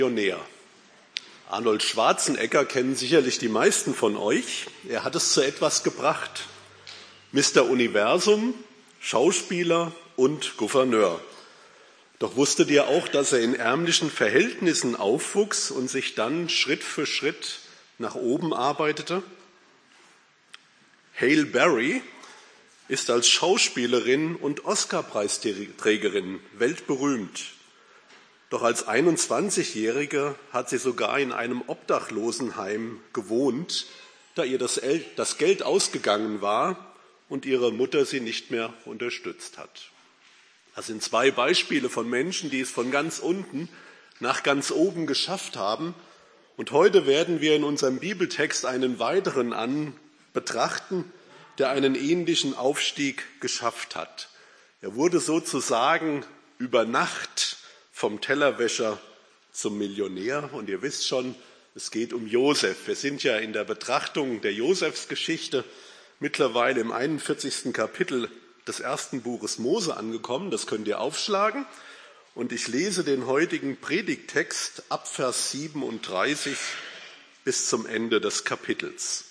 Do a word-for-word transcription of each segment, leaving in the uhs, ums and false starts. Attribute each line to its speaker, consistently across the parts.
Speaker 1: Millionär. Arnold Schwarzenegger kennen sicherlich die meisten von euch. Er hat es zu etwas gebracht. Mister Universum, Schauspieler und Gouverneur. Doch wusstet ihr auch, dass er in ärmlichen Verhältnissen aufwuchs und sich dann Schritt für Schritt nach oben arbeitete? Halle Berry ist als Schauspielerin und Oscar-Preisträgerin weltberühmt. Doch als einundzwanzigjährige hat sie sogar in einem Obdachlosenheim gewohnt, da ihr das Geld ausgegangen war und ihre Mutter sie nicht mehr unterstützt hat. Das sind zwei Beispiele von Menschen, die es von ganz unten nach ganz oben geschafft haben. Und heute werden wir in unserem Bibeltext einen weiteren an betrachten, der einen ähnlichen Aufstieg geschafft hat. Er wurde sozusagen über Nacht vom Tellerwäscher zum Millionär. Und ihr wisst schon, es geht um Josef. Wir sind ja in der Betrachtung der Josefsgeschichte mittlerweile im einundvierzigsten Kapitel des ersten Buches Mose angekommen. Das könnt ihr aufschlagen. Und ich lese den heutigen Predigttext ab Vers siebenunddreißig bis zum Ende des Kapitels.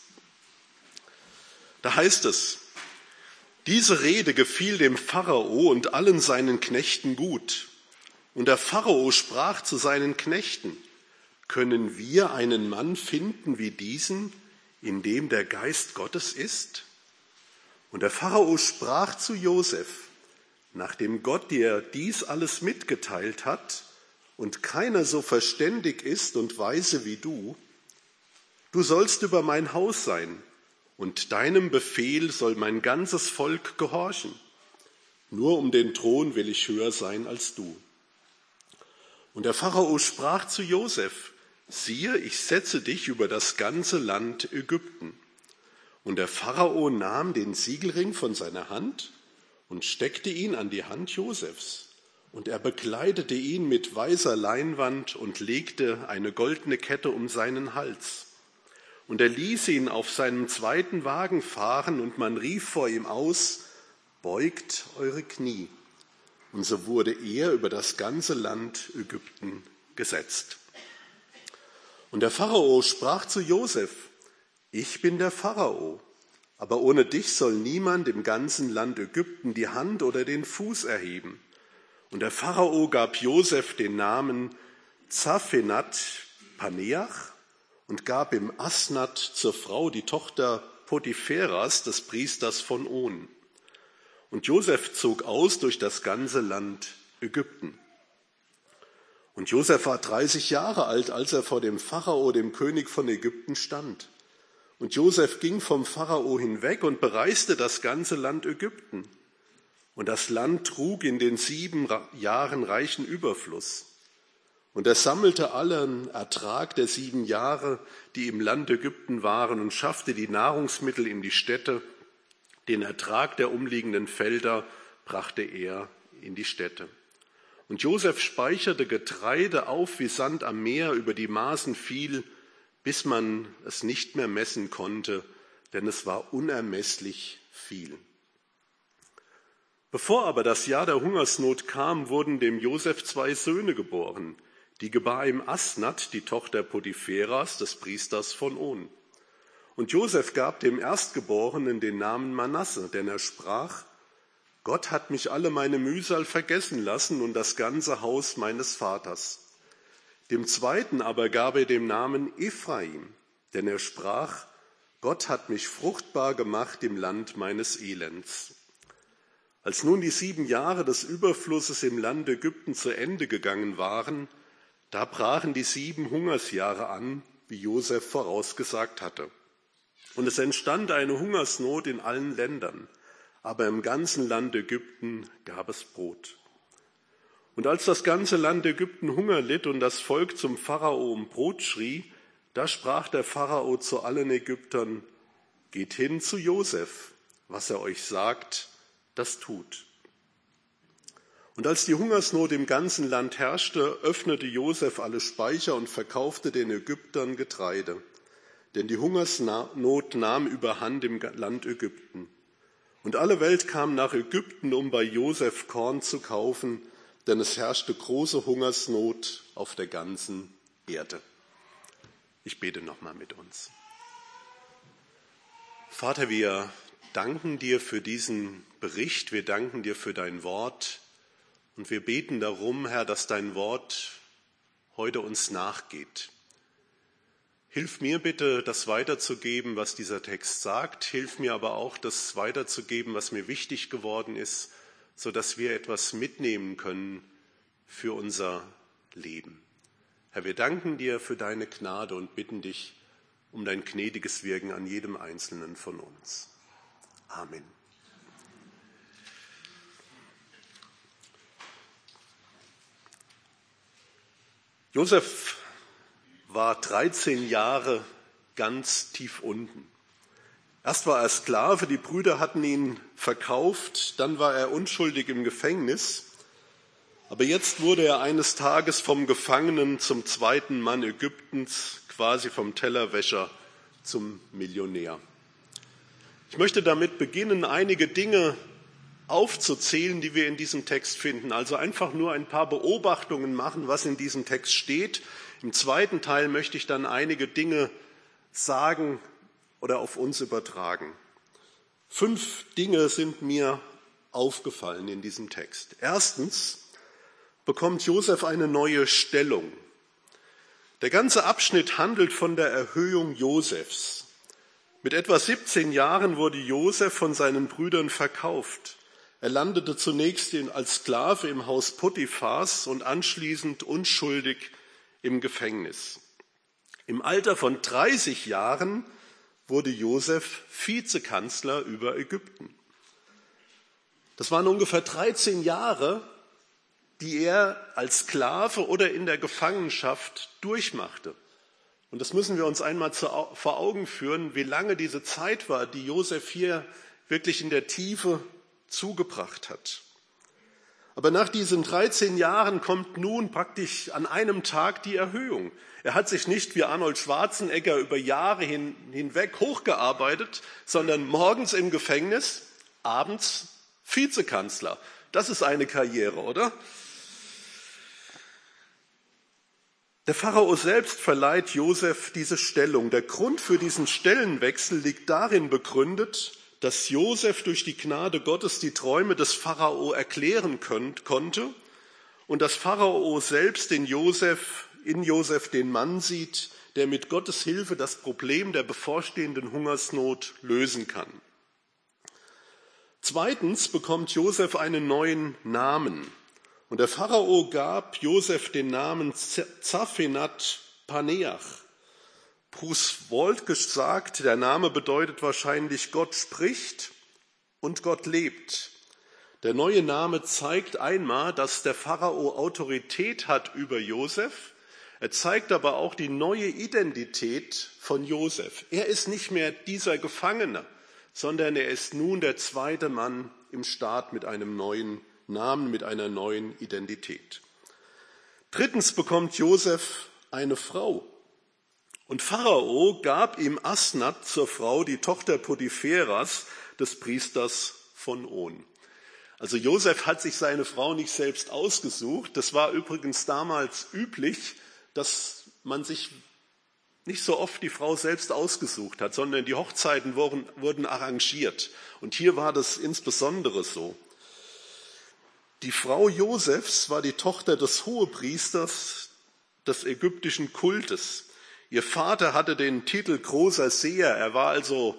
Speaker 1: Da heißt es: Diese Rede gefiel dem Pharao und allen seinen Knechten gut. Und der Pharao sprach zu seinen Knechten: Können wir einen Mann finden wie diesen, in dem der Geist Gottes ist? Und der Pharao sprach zu Josef: Nachdem Gott dir dies alles mitgeteilt hat und keiner so verständig ist und weise wie du, du sollst über mein Haus sein und deinem Befehl soll mein ganzes Volk gehorchen. Nur um den Thron will ich höher sein als du. Und der Pharao sprach zu Josef: Siehe, ich setze dich über das ganze Land Ägypten. Und der Pharao nahm den Siegelring von seiner Hand und steckte ihn an die Hand Josefs. Und er bekleidete ihn mit weißer Leinwand und legte eine goldene Kette um seinen Hals. Und er ließ ihn auf seinem zweiten Wagen fahren, und man rief vor ihm aus: Beugt eure Knie. Und so wurde er über das ganze Land Ägypten gesetzt. Und der Pharao sprach zu Josef: Ich bin der Pharao, aber ohne dich soll niemand im ganzen Land Ägypten die Hand oder den Fuß erheben. Und der Pharao gab Josef den Namen Zaphenat-Paneach und gab ihm Asnat zur Frau, die Tochter Potipheras, des Priesters von On. Und Josef zog aus durch das ganze Land Ägypten. Und Josef war dreißig Jahre alt, als er vor dem Pharao, dem König von Ägypten, stand. Und Josef ging vom Pharao hinweg und bereiste das ganze Land Ägypten. Und das Land trug in den sieben Jahren reichen Überfluss. Und er sammelte allen Ertrag der sieben Jahre, die im Land Ägypten waren, und schaffte die Nahrungsmittel in die Städte. Den Ertrag der umliegenden Felder brachte er in die Städte. Und Josef speicherte Getreide auf, wie Sand am Meer über die Maßen fiel, bis man es nicht mehr messen konnte, denn es war unermesslich viel. Bevor aber das Jahr der Hungersnot kam, wurden dem Josef zwei Söhne geboren. Die gebar ihm Asnat, die Tochter Potipheras, des Priesters von On. Und Josef gab dem Erstgeborenen den Namen Manasse, denn er sprach: Gott hat mich alle meine Mühsal vergessen lassen und das ganze Haus meines Vaters. Dem Zweiten aber gab er den Namen Ephraim, denn er sprach: Gott hat mich fruchtbar gemacht im Land meines Elends. Als nun die sieben Jahre des Überflusses im Land Ägypten zu Ende gegangen waren, da brachen die sieben Hungersjahre an, wie Josef vorausgesagt hatte. Und es entstand eine Hungersnot in allen Ländern, aber im ganzen Land Ägypten gab es Brot. Und als das ganze Land Ägypten Hunger litt und das Volk zum Pharao um Brot schrie, da sprach der Pharao zu allen Ägyptern: Geht hin zu Josef, was er euch sagt, das tut. Und als die Hungersnot im ganzen Land herrschte, öffnete Josef alle Speicher und verkaufte den Ägyptern Getreide. Denn die Hungersnot nahm überhand im Land Ägypten. Und alle Welt kam nach Ägypten, um bei Josef Korn zu kaufen, denn es herrschte große Hungersnot auf der ganzen Erde. Ich bete nochmal mit uns. Vater, wir danken dir für diesen Bericht, wir danken dir für dein Wort und wir beten darum, Herr, dass dein Wort heute uns nachgeht. Hilf mir bitte, das weiterzugeben, was dieser Text sagt. Hilf mir aber auch, das weiterzugeben, was mir wichtig geworden ist, sodass wir etwas mitnehmen können für unser Leben. Herr, wir danken dir für deine Gnade und bitten dich um dein gnädiges Wirken an jedem Einzelnen von uns. Amen. Josef war dreizehn Jahre ganz tief unten. Erst war er Sklave, die Brüder hatten ihn verkauft, dann war er unschuldig im Gefängnis. Aber jetzt wurde er eines Tages vom Gefangenen zum zweiten Mann Ägyptens, quasi vom Tellerwäscher zum Millionär. Ich möchte damit beginnen, einige Dinge aufzuzählen, die wir in diesem Text finden. Also einfach nur ein paar Beobachtungen machen, was in diesem Text steht. Im zweiten Teil möchte ich dann einige Dinge sagen oder auf uns übertragen. Fünf Dinge sind mir aufgefallen in diesem Text. Erstens bekommt Josef eine neue Stellung. Der ganze Abschnitt handelt von der Erhöhung Josefs. Mit etwa siebzehn Jahren wurde Josef von seinen Brüdern verkauft. Er landete zunächst als Sklave im Haus Potiphars und anschließend unschuldig im Gefängnis. Im Alter von dreißig Jahren wurde Josef Vizekanzler über Ägypten. Das waren ungefähr dreizehn Jahre, die er als Sklave oder in der Gefangenschaft durchmachte. Und das müssen wir uns einmal vor Augen führen, wie lange diese Zeit war, die Josef hier wirklich in der Tiefe zugebracht hat. Aber nach diesen dreizehn Jahren kommt nun praktisch an einem Tag die Erhöhung. Er hat sich nicht wie Arnold Schwarzenegger über Jahre hin, hinweg hochgearbeitet, sondern morgens im Gefängnis, abends Vizekanzler. Das ist eine Karriere, oder? Der Pharao selbst verleiht Josef diese Stellung. Der Grund für diesen Stellenwechsel liegt darin begründet, dass Josef durch die Gnade Gottes die Träume des Pharao erklären könnt, konnte und dass Pharao selbst in Josef, in Josef den Mann sieht, der mit Gottes Hilfe das Problem der bevorstehenden Hungersnot lösen kann. Zweitens bekommt Josef einen neuen Namen. Und der Pharao gab Josef den Namen Zaphenat Paneach. Bruce Waltke sagt, der Name bedeutet wahrscheinlich Gott spricht und Gott lebt. Der neue Name zeigt einmal, dass der Pharao Autorität hat über Josef. Er zeigt aber auch die neue Identität von Josef. Er ist nicht mehr dieser Gefangene, sondern er ist nun der zweite Mann im Staat mit einem neuen Namen, mit einer neuen Identität. Drittens bekommt Josef eine Frau. Und Pharao gab ihm Asnat zur Frau, die Tochter Potipheras, des Priesters von On. Also Josef hat sich seine Frau nicht selbst ausgesucht. Das war übrigens damals üblich, dass man sich nicht so oft die Frau selbst ausgesucht hat, sondern die Hochzeiten wurden, wurden arrangiert. Und hier war das insbesondere so. Die Frau Josefs war die Tochter des Hohepriesters des ägyptischen Kultes. Ihr Vater hatte den Titel großer Seher. Er war also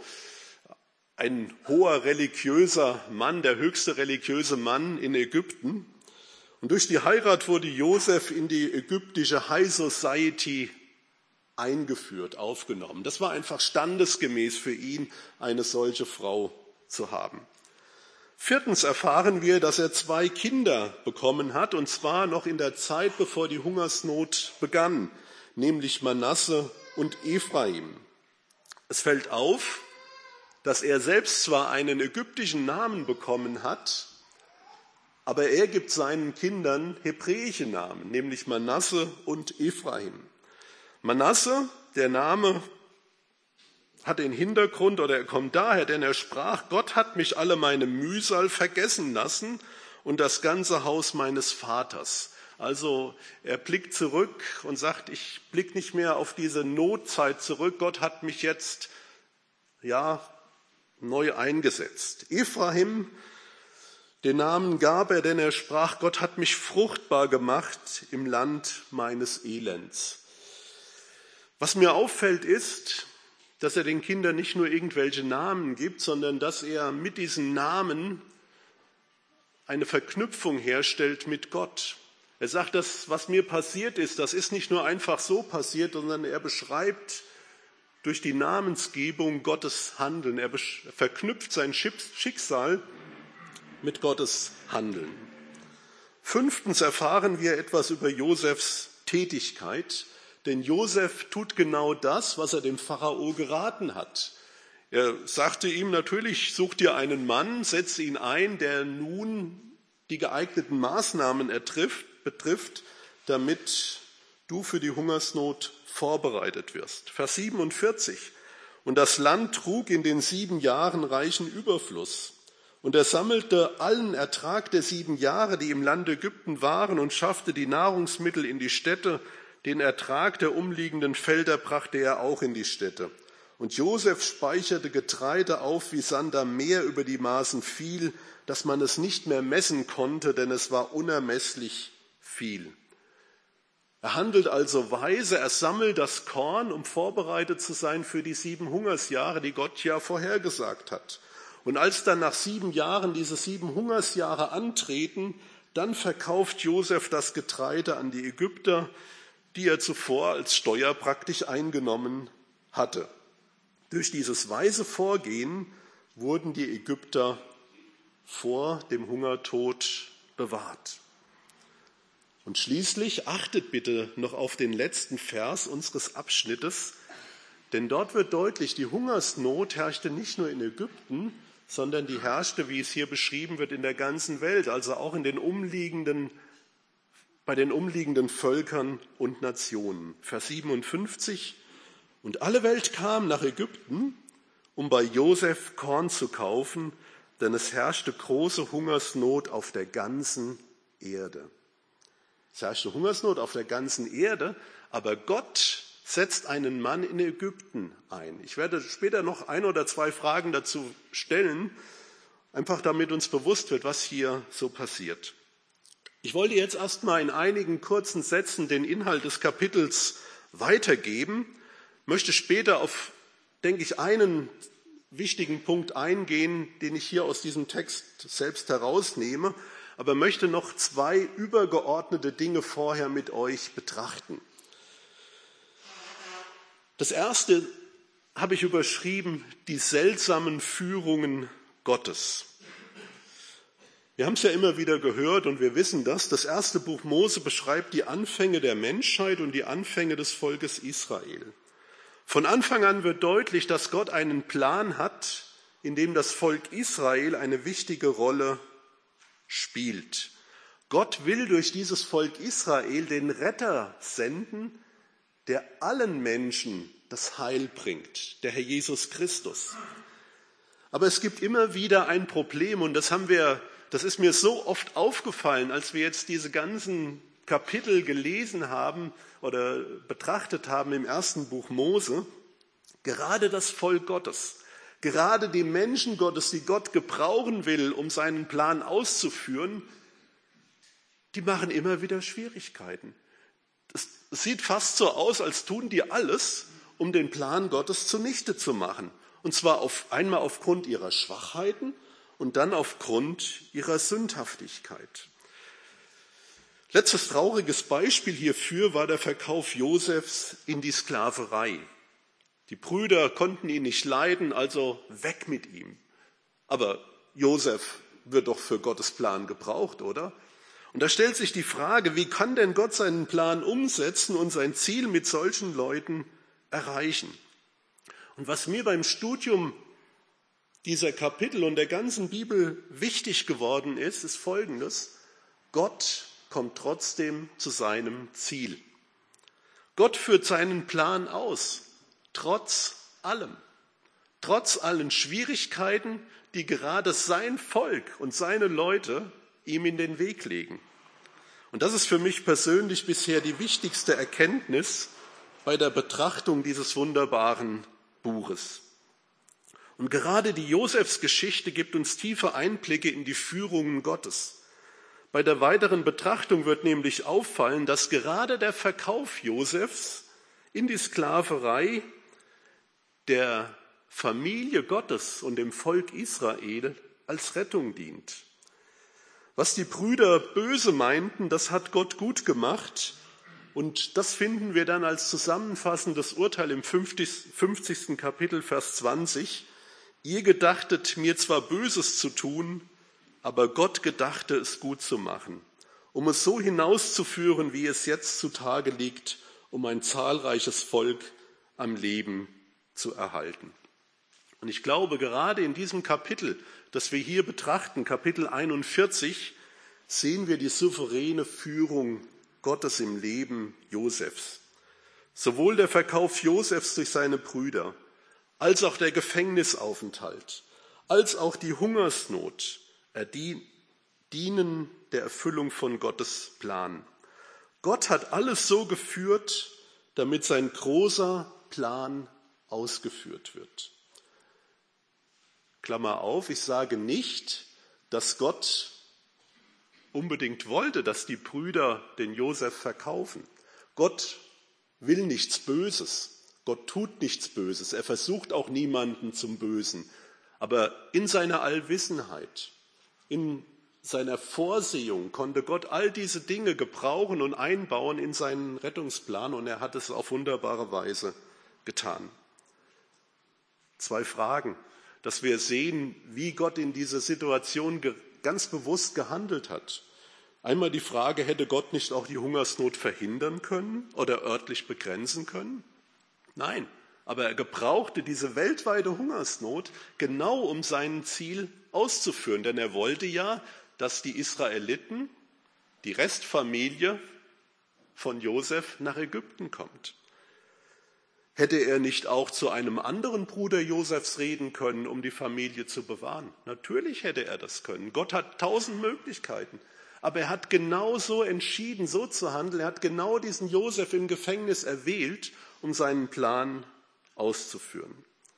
Speaker 1: ein hoher religiöser Mann, der höchste religiöse Mann in Ägypten. Und durch die Heirat wurde Josef in die ägyptische High Society eingeführt, aufgenommen. Das war einfach standesgemäß für ihn, eine solche Frau zu haben. Viertens erfahren wir, dass er zwei Kinder bekommen hat, und zwar noch in der Zeit, bevor die Hungersnot begann, nämlich Manasse und Ephraim. Es fällt auf, dass er selbst zwar einen ägyptischen Namen bekommen hat, aber er gibt seinen Kindern hebräische Namen, nämlich Manasse und Ephraim. Manasse, der Name, hat den Hintergrund, oder er kommt daher, denn er sprach, Gott hat mich alle meine Mühsal vergessen lassen und das ganze Haus meines Vaters. Also er blickt zurück und sagt, ich blicke nicht mehr auf diese Notzeit zurück. Gott hat mich jetzt ja neu eingesetzt. Ephraim, den Namen gab er, denn er sprach, Gott hat mich fruchtbar gemacht im Land meines Elends. Was mir auffällt ist, dass er den Kindern nicht nur irgendwelche Namen gibt, sondern dass er mit diesen Namen eine Verknüpfung herstellt mit Gott. Er sagt, das, was mir passiert ist, das ist nicht nur einfach so passiert, sondern er beschreibt durch die Namensgebung Gottes Handeln. Er verknüpft sein Schicksal mit Gottes Handeln. Fünftens erfahren wir etwas über Josefs Tätigkeit, denn Josef tut genau das, was er dem Pharao geraten hat. Er sagte ihm natürlich, such dir einen Mann, setze ihn ein, der nun die geeigneten Maßnahmen ertrifft, betrifft, damit du für die Hungersnot vorbereitet wirst. Vers siebenundvierzig. Und das Land trug in den sieben Jahren reichen Überfluss. Und er sammelte allen Ertrag der sieben Jahre, die im Land Ägypten waren, und schaffte die Nahrungsmittel in die Städte. Den Ertrag der umliegenden Felder brachte er auch in die Städte. Und Josef speicherte Getreide auf, wie Sand am Meer über die Maßen fiel, dass man es nicht mehr messen konnte, denn es war unermesslich viel. Er handelt also weise, er sammelt das Korn, um vorbereitet zu sein für die sieben Hungersjahre, die Gott ja vorhergesagt hat. Und als dann nach sieben Jahren diese sieben Hungersjahre antreten, dann verkauft Josef das Getreide an die Ägypter, die er zuvor als Steuer praktisch eingenommen hatte. Durch dieses weise Vorgehen wurden die Ägypter vor dem Hungertod bewahrt. Und schließlich achtet bitte noch auf den letzten Vers unseres Abschnittes, denn dort wird deutlich, die Hungersnot herrschte nicht nur in Ägypten, sondern die herrschte, wie es hier beschrieben wird, in der ganzen Welt, also auch in den umliegenden, bei den umliegenden Völkern und Nationen. Vers siebenundfünfzig. Und alle Welt kam nach Ägypten, um bei Josef Korn zu kaufen, denn es herrschte große Hungersnot auf der ganzen Erde. Es herrschte Hungersnot auf der ganzen Erde, aber Gott setzt einen Mann in Ägypten ein. Ich werde später noch ein oder zwei Fragen dazu stellen, einfach damit uns bewusst wird, was hier so passiert. Ich wollte jetzt erstmal in einigen kurzen Sätzen den Inhalt des Kapitels weitergeben, möchte später auf, denke ich, einen wichtigen Punkt eingehen, den ich hier aus diesem Text selbst herausnehme, aber möchte noch zwei übergeordnete Dinge vorher mit euch betrachten. Das erste habe ich überschrieben, die seltsamen Führungen Gottes. Wir haben es ja immer wieder gehört und wir wissen das. Das erste Buch Mose beschreibt die Anfänge der Menschheit und die Anfänge des Volkes Israel. Von Anfang an wird deutlich, dass Gott einen Plan hat, in dem das Volk Israel eine wichtige Rolle spielt. Gott will durch dieses Volk Israel den Retter senden, der allen Menschen das Heil bringt, der Herr Jesus Christus. Aber es gibt immer wieder ein Problem und das haben wir, das ist mir so oft aufgefallen, als wir jetzt diese ganzen Kapitel gelesen haben oder betrachtet haben im ersten Buch Mose. Gerade das Volk Gottes, gerade die Menschen Gottes, die Gott gebrauchen will, um seinen Plan auszuführen, die machen immer wieder Schwierigkeiten. Es sieht fast so aus, als tun die alles, um den Plan Gottes zunichte zu machen. Und zwar auf, einmal aufgrund ihrer Schwachheiten und dann aufgrund ihrer Sündhaftigkeit. Letztes trauriges Beispiel hierfür war der Verkauf Josefs in die Sklaverei. Die Brüder konnten ihn nicht leiden, also weg mit ihm. Aber Josef wird doch für Gottes Plan gebraucht, oder? Und da stellt sich die Frage, wie kann denn Gott seinen Plan umsetzen und sein Ziel mit solchen Leuten erreichen? Und was mir beim Studium dieser Kapitel und der ganzen Bibel wichtig geworden ist, ist Folgendes. Gott kommt trotzdem zu seinem Ziel. Gott führt seinen Plan aus, trotz allem, trotz allen Schwierigkeiten, die gerade sein Volk und seine Leute ihm in den Weg legen. Und das ist für mich persönlich bisher die wichtigste Erkenntnis bei der Betrachtung dieses wunderbaren Buches. Und gerade die Josefsgeschichte gibt uns tiefe Einblicke in die Führungen Gottes. Bei der weiteren Betrachtung wird nämlich auffallen, dass gerade der Verkauf Josefs in die Sklaverei der Familie Gottes und dem Volk Israel als Rettung dient. Was die Brüder böse meinten, das hat Gott gut gemacht. Und das finden wir dann als zusammenfassendes Urteil im fünfzigsten Kapitel, Vers zwanzig. Ihr gedachtet, mir zwar Böses zu tun, aber Gott gedachte, es gut zu machen, um es so hinauszuführen, wie es jetzt zutage liegt, um ein zahlreiches Volk am Leben zu erhalten. Und ich glaube, gerade in diesem Kapitel, das wir hier betrachten, Kapitel einundvierzig, sehen wir die souveräne Führung Gottes im Leben Josefs. Sowohl der Verkauf Josefs durch seine Brüder, als auch der Gefängnisaufenthalt, als auch die Hungersnot dienen der Erfüllung von Gottes Plan. Gott hat alles so geführt, damit sein großer Plan ausgeführt wird. Klammer auf, ich sage nicht, dass Gott unbedingt wollte, dass die Brüder den Josef verkaufen. Gott will nichts Böses. Gott tut nichts Böses. Er versucht auch niemanden zum Bösen. Aber in seiner Allwissenheit, in seiner Vorsehung konnte Gott all diese Dinge gebrauchen und einbauen in seinen Rettungsplan. Und er hat es auf wunderbare Weise getan. Zwei Fragen, dass wir sehen, wie Gott in dieser Situation ganz bewusst gehandelt hat. Einmal die Frage, hätte Gott nicht auch die Hungersnot verhindern können oder örtlich begrenzen können? Nein, aber er gebrauchte diese weltweite Hungersnot genau, um sein Ziel auszuführen. Denn er wollte ja, dass die Israeliten, die Restfamilie von Josef, nach Ägypten kommt. Hätte er nicht auch zu einem anderen Bruder Josefs reden können, um die Familie zu bewahren? Natürlich hätte er das können. Gott hat tausend Möglichkeiten. Aber er hat genau so entschieden, so zu handeln. Er hat genau diesen Josef im Gefängnis erwählt, um seinen Plan auszuführen.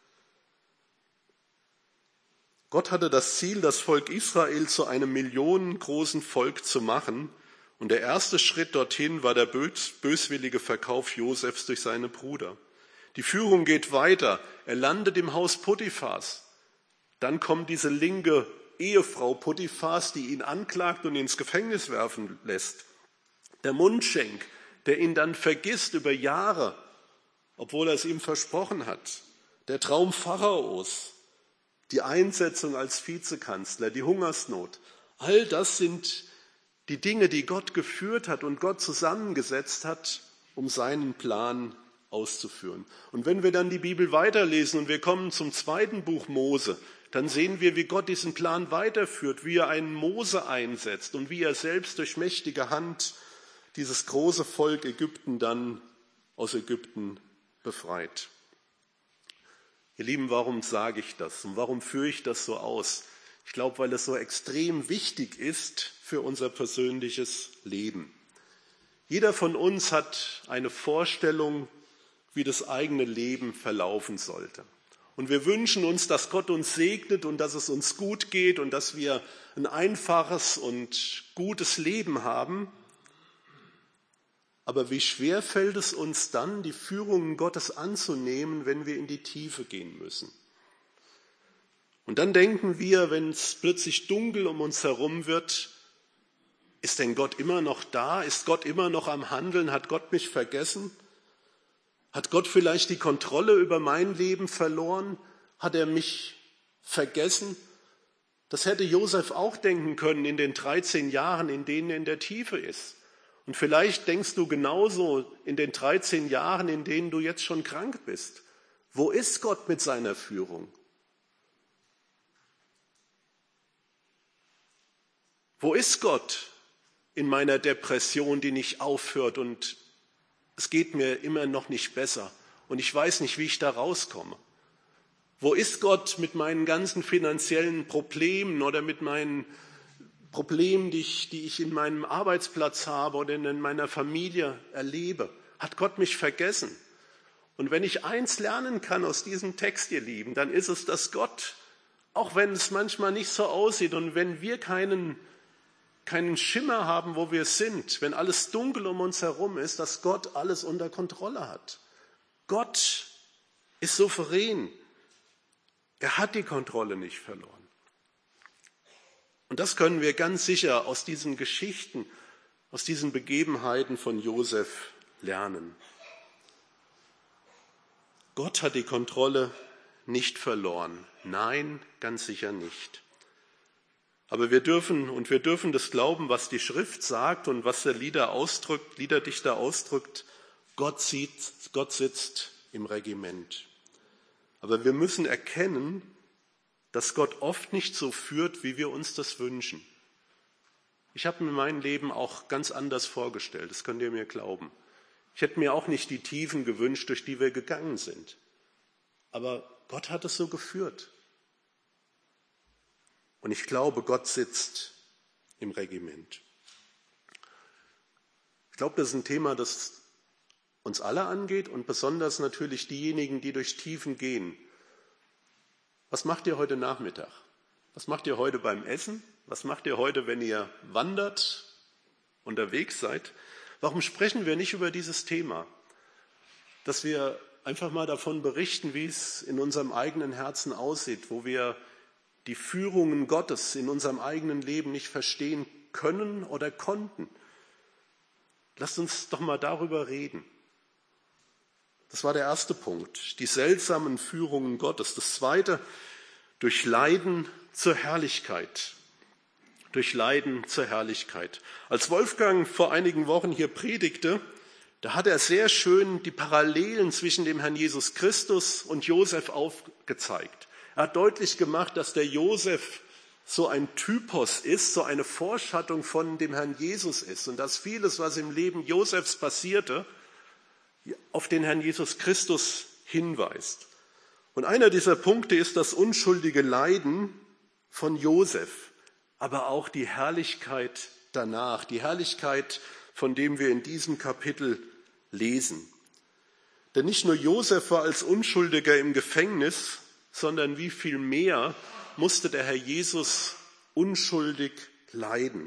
Speaker 1: Gott hatte das Ziel, das Volk Israel zu einem millionengroßen Volk zu machen. Und der erste Schritt dorthin war der böswillige Verkauf Josefs durch seine Brüder. Die Führung geht weiter. Er landet im Haus Potiphars. Dann kommt diese linke Ehefrau Potiphars, die ihn anklagt und ins Gefängnis werfen lässt. Der Mundschenk, der ihn dann vergisst über Jahre, obwohl er es ihm versprochen hat. Der Traum Pharaos, die Einsetzung als Vizekanzler, die Hungersnot. All das sind die Dinge, die Gott geführt hat und Gott zusammengesetzt hat, um seinen Plan auszuführen. Und wenn wir dann die Bibel weiterlesen und wir kommen zum zweiten Buch Mose, dann sehen wir, wie Gott diesen Plan weiterführt, wie er einen Mose einsetzt und wie er selbst durch mächtige Hand dieses große Volk Ägypten dann aus Ägypten befreit. Ihr Lieben, warum sage ich das und warum führe ich das so aus? Ich glaube, weil es so extrem wichtig ist für unser persönliches Leben. Jeder von uns hat eine Vorstellung, wie das eigene Leben verlaufen sollte. Und wir wünschen uns, dass Gott uns segnet und dass es uns gut geht und dass wir ein einfaches und gutes Leben haben. Aber wie schwer fällt es uns dann, die Führungen Gottes anzunehmen, wenn wir in die Tiefe gehen müssen? Und dann denken wir, wenn es plötzlich dunkel um uns herum wird, ist denn Gott immer noch da? Ist Gott immer noch am Handeln? Hat Gott mich vergessen? Hat Gott vielleicht die Kontrolle über mein Leben verloren? Hat er mich vergessen? Das hätte Josef auch denken können in den dreizehn Jahren, in denen er in der Tiefe ist. Und vielleicht denkst du genauso in den dreizehn Jahren, in denen du jetzt schon krank bist. Wo ist Gott mit seiner Führung? Wo ist Gott in meiner Depression, die nicht aufhört und es geht mir immer noch nicht besser und ich weiß nicht, wie ich da rauskomme? Wo ist Gott mit meinen ganzen finanziellen Problemen oder mit meinen Problemen, die ich, die ich in meinem Arbeitsplatz habe oder in meiner Familie erlebe? Hat Gott mich vergessen? Und wenn ich eins lernen kann aus diesem Text, ihr Lieben, dann ist es, dass Gott, auch wenn es manchmal nicht so aussieht und wenn wir keinen, keinen Schimmer haben, wo wir sind, wenn alles dunkel um uns herum ist, dass Gott alles unter Kontrolle hat. Gott ist souverän. Er hat die Kontrolle nicht verloren. Und das können wir ganz sicher aus diesen Geschichten, aus diesen Begebenheiten von Josef lernen. Gott hat die Kontrolle nicht verloren. Nein, ganz sicher nicht. Aber wir dürfen und wir dürfen das glauben, was die Schrift sagt und was der Lieder ausdrückt, Liederdichter ausdrückt. Gott sieht, Gott sitzt im Regiment. Aber wir müssen erkennen, dass Gott oft nicht so führt, wie wir uns das wünschen. Ich habe mir mein Leben auch ganz anders vorgestellt, das könnt ihr mir glauben. Ich hätte mir auch nicht die Tiefen gewünscht, durch die wir gegangen sind. Aber Gott hat es so geführt. Und ich glaube, Gott sitzt im Regiment. Ich glaube, das ist ein Thema, das uns alle angeht und besonders natürlich diejenigen, die durch Tiefen gehen. Was macht ihr heute Nachmittag? Was macht ihr heute beim Essen? Was macht ihr heute, wenn ihr wandert, unterwegs seid? Warum sprechen wir nicht über dieses Thema? Dass wir einfach mal davon berichten, wie es in unserem eigenen Herzen aussieht, wo wir die Führungen Gottes in unserem eigenen Leben nicht verstehen können oder konnten. Lasst uns doch mal darüber reden. Das war der erste Punkt, die seltsamen Führungen Gottes. Das zweite, durch Leiden zur Herrlichkeit. Durch Leiden zur Herrlichkeit. Als Wolfgang vor einigen Wochen hier predigte, da hat er sehr schön die Parallelen zwischen dem Herrn Jesus Christus und Josef aufgezeigt. Er hat deutlich gemacht, dass der Josef so ein Typos ist, so eine Vorschattung von dem Herrn Jesus ist und dass vieles, was im Leben Josefs passierte, auf den Herrn Jesus Christus hinweist. Und einer dieser Punkte ist das unschuldige Leiden von Josef, aber auch die Herrlichkeit danach, die Herrlichkeit, von dem wir in diesem Kapitel lesen. Denn nicht nur Josef war als Unschuldiger im Gefängnis, sondern wie viel mehr musste der Herr Jesus unschuldig leiden.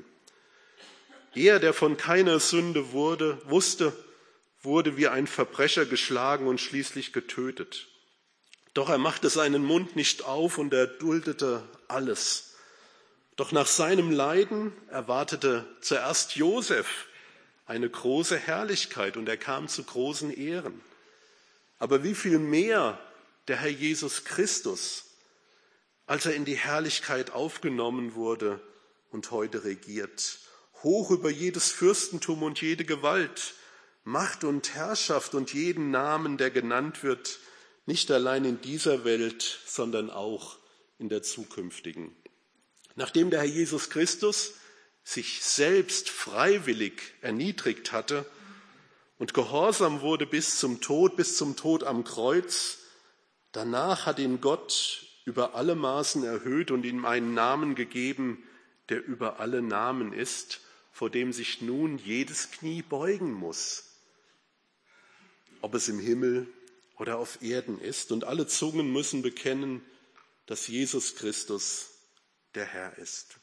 Speaker 1: Er, der von keiner Sünde wurde, wusste, wurde wie ein Verbrecher geschlagen und schließlich getötet. Doch er machte seinen Mund nicht auf und er duldete alles. Doch nach seinem Leiden erwartete zuerst Josef eine große Herrlichkeit und er kam zu großen Ehren. Aber wie viel mehr der Herr Jesus Christus, als er in die Herrlichkeit aufgenommen wurde und heute regiert, hoch über jedes Fürstentum und jede Gewalt, Macht und Herrschaft und jeden Namen, der genannt wird, nicht allein in dieser Welt, sondern auch in der zukünftigen. Nachdem der Herr Jesus Christus sich selbst freiwillig erniedrigt hatte und gehorsam wurde bis zum Tod, bis zum Tod am Kreuz, danach hat ihn Gott über alle Maßen erhöht und ihm einen Namen gegeben, der über alle Namen ist, vor dem sich nun jedes Knie beugen muss, ob es im Himmel oder auf Erden ist. Und alle Zungen müssen bekennen, dass Jesus Christus der Herr ist.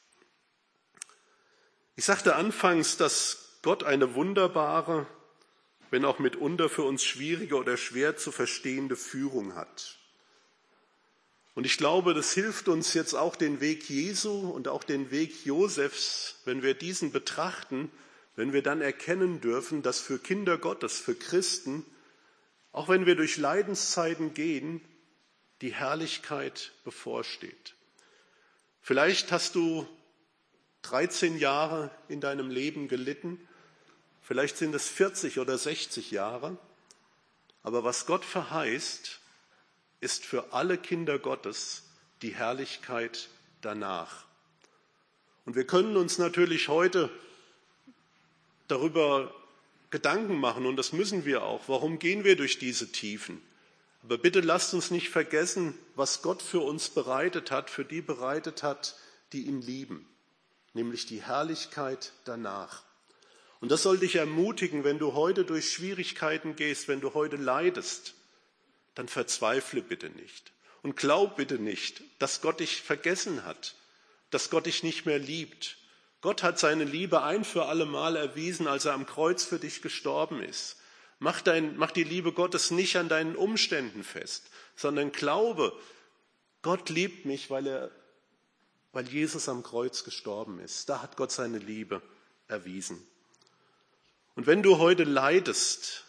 Speaker 1: Ich sagte anfangs, dass Gott eine wunderbare, wenn auch mitunter für uns schwierige oder schwer zu verstehende Führung hat. Und ich glaube, das hilft uns jetzt auch den Weg Jesu und auch den Weg Josefs, wenn wir diesen betrachten, wenn wir dann erkennen dürfen, dass für Kinder Gottes, für Christen, auch wenn wir durch Leidenszeiten gehen, die Herrlichkeit bevorsteht. Vielleicht hast du dreizehn Jahre in deinem Leben gelitten, vielleicht sind es vierzig oder sechzig Jahre, aber was Gott verheißt, ist für alle Kinder Gottes die Herrlichkeit danach. Und wir können uns natürlich heute darüber Gedanken machen, und das müssen wir auch. Warum gehen wir durch diese Tiefen? Aber bitte lasst uns nicht vergessen, was Gott für uns bereitet hat, für die bereitet hat, die ihn lieben. nämlich die Herrlichkeit danach. Und das soll dich ermutigen, wenn du heute durch Schwierigkeiten gehst, wenn du heute leidest, dann verzweifle bitte nicht. Und glaub bitte nicht, dass Gott dich vergessen hat, dass Gott dich nicht mehr liebt. Gott hat seine Liebe ein für alle Mal erwiesen, als er am Kreuz für dich gestorben ist. Mach, dein, mach die Liebe Gottes nicht an deinen Umständen fest, sondern glaube, Gott liebt mich, weil, er, weil Jesus am Kreuz gestorben ist. Da hat Gott seine Liebe erwiesen. Und wenn du heute leidest,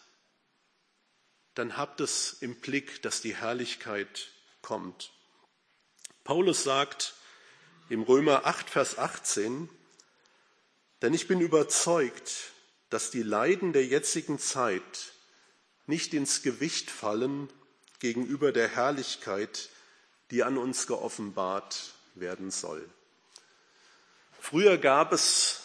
Speaker 1: dann habt es im Blick, dass die Herrlichkeit kommt. Paulus sagt im Römer acht, Vers achtzehn, denn ich bin überzeugt, dass die Leiden der jetzigen Zeit nicht ins Gewicht fallen gegenüber der Herrlichkeit, die an uns geoffenbart werden soll. Früher gab es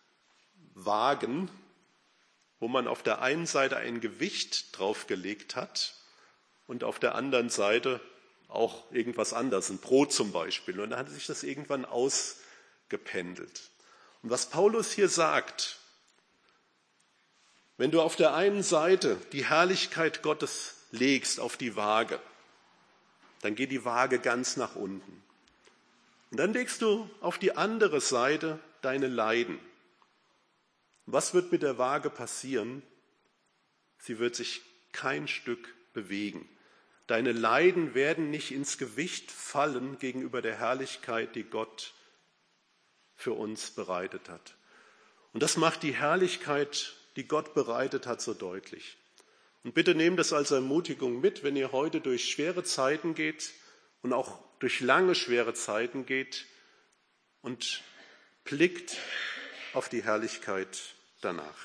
Speaker 1: Wagen, wo man auf der einen Seite ein Gewicht draufgelegt hat und auf der anderen Seite auch irgendwas anderes, ein Brot zum Beispiel. Und dann hat sich das irgendwann ausgependelt. Und was Paulus hier sagt, wenn du auf der einen Seite die Herrlichkeit Gottes legst auf die Waage, dann geht die Waage ganz nach unten. Und dann legst du auf die andere Seite deine Leiden. Was wird mit der Waage passieren? Sie wird sich kein Stück bewegen. Deine Leiden werden nicht ins Gewicht fallen gegenüber der Herrlichkeit, die Gott für uns bereitet hat. Und das macht die Herrlichkeit, die Gott bereitet hat, so deutlich. Und bitte nehmt das als Ermutigung mit, wenn ihr heute durch schwere Zeiten geht und auch durch lange schwere Zeiten geht und blickt auf die Herrlichkeit danach.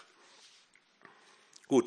Speaker 1: Gut,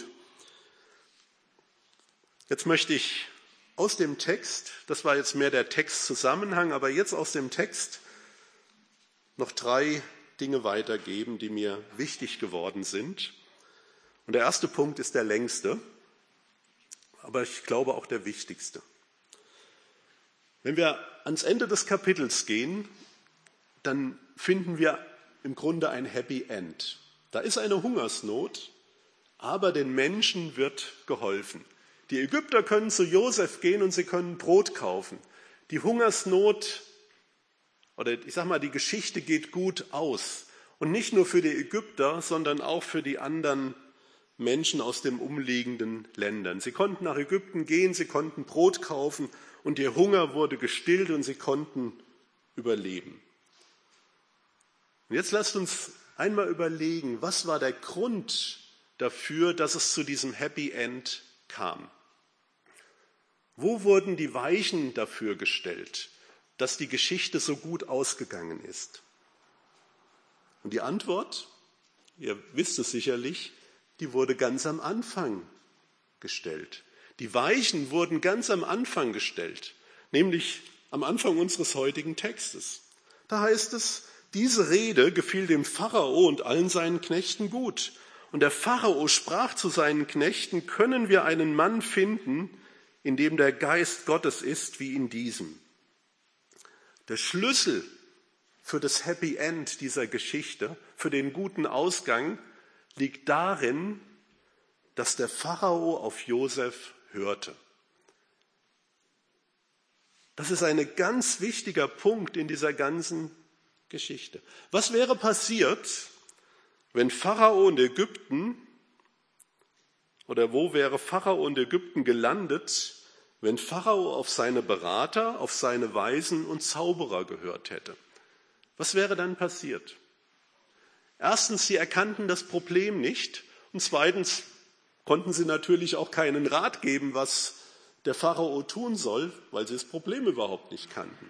Speaker 1: jetzt möchte ich aus dem Text, das war jetzt mehr der Textzusammenhang, aber jetzt aus dem Text noch drei Dinge weitergeben, die mir wichtig geworden sind. Und der erste Punkt ist der längste, aber ich glaube auch der wichtigste. Wenn wir ans Ende des Kapitels gehen, dann finden wir im Grunde ein Happy End. Da ist eine Hungersnot, aber den Menschen wird geholfen. Die Ägypter können zu Josef gehen und sie können Brot kaufen. Die Hungersnot, oder ich sage mal, die Geschichte geht gut aus. Und nicht nur für die Ägypter, sondern auch für die anderen Menschen aus den umliegenden Ländern. Sie konnten nach Ägypten gehen, sie konnten Brot kaufen und ihr Hunger wurde gestillt und sie konnten überleben. Und jetzt lasst uns einmal überlegen, was war der Grund dafür, dass es zu diesem Happy End kam? Wo wurden die Weichen dafür gestellt, dass die Geschichte so gut ausgegangen ist? Und die Antwort, ihr wisst es sicherlich, die wurde ganz am Anfang gestellt. Die Weichen wurden ganz am Anfang gestellt, nämlich am Anfang unseres heutigen Textes. Da heißt es, diese Rede gefiel dem Pharao und allen seinen Knechten gut. Und der Pharao sprach zu seinen Knechten, können wir einen Mann finden, in dem der Geist Gottes ist, wie in diesem? Der Schlüssel für das Happy End dieser Geschichte, für den guten Ausgang, liegt darin, dass der Pharao auf Josef hörte. Das ist ein ganz wichtiger Punkt in dieser ganzen Geschichte. Was wäre passiert, wenn Pharao und Ägypten, oder wo wäre Pharao und Ägypten gelandet, wenn Pharao auf seine Berater, auf seine Weisen und Zauberer gehört hätte? Was wäre dann passiert? Erstens, sie erkannten das Problem nicht und zweitens konnten sie natürlich auch keinen Rat geben, was der Pharao tun soll, weil sie das Problem überhaupt nicht kannten.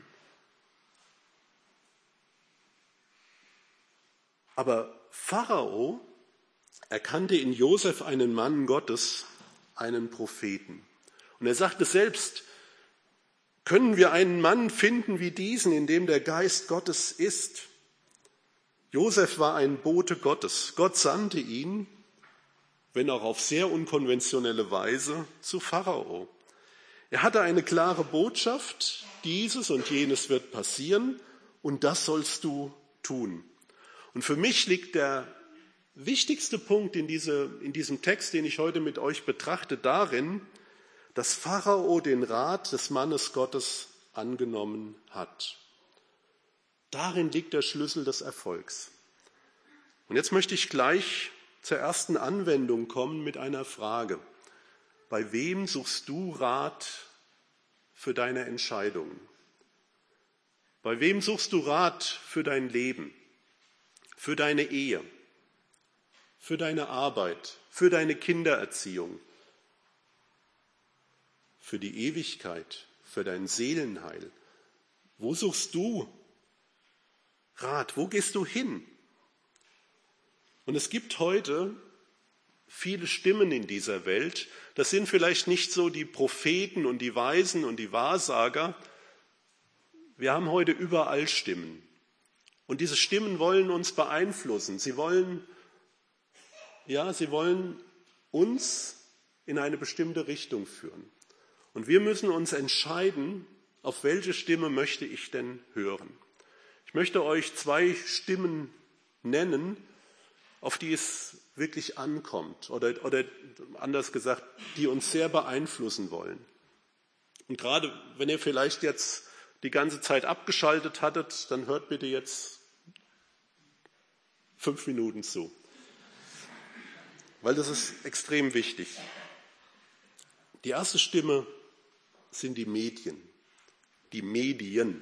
Speaker 1: Aber Pharao erkannte in Josef einen Mann Gottes, einen Propheten. Und er sagte selbst, können wir einen Mann finden wie diesen, in dem der Geist Gottes ist? Josef war ein Bote Gottes. Gott sandte ihn, wenn auch auf sehr unkonventionelle Weise, zu Pharao. Er hatte eine klare Botschaft, dieses und jenes wird passieren und das sollst du tun. Und für mich liegt der wichtigste Punkt in, diese, in diesem Text, den ich heute mit euch betrachte, darin, dass Pharao den Rat des Mannes Gottes angenommen hat. Darin liegt der Schlüssel des Erfolgs. Und jetzt möchte ich gleich zur ersten Anwendung kommen mit einer Frage. Bei wem suchst du Rat für deine Entscheidungen? Bei wem suchst du Rat für dein Leben, für deine Ehe, für deine Arbeit, für deine Kindererziehung, für die Ewigkeit, für dein Seelenheil? Wo suchst du Rat? Wo gehst du hin? Und es gibt heute viele Stimmen in dieser Welt. Das sind vielleicht nicht so die Propheten und die Weisen und die Wahrsager. Wir haben heute überall Stimmen. Und diese Stimmen wollen uns beeinflussen. Sie wollen, ja, sie wollen uns in eine bestimmte Richtung führen. Und wir müssen uns entscheiden, auf welche Stimme möchte ich denn hören. Ich möchte euch zwei Stimmen nennen, auf die es wirklich ankommt oder, oder anders gesagt, die uns sehr beeinflussen wollen. Und gerade wenn ihr vielleicht jetzt die ganze Zeit abgeschaltet hattet, dann hört bitte jetzt fünf Minuten zu, weil das ist extrem wichtig. Die erste Stimme sind die Medien, die Medien.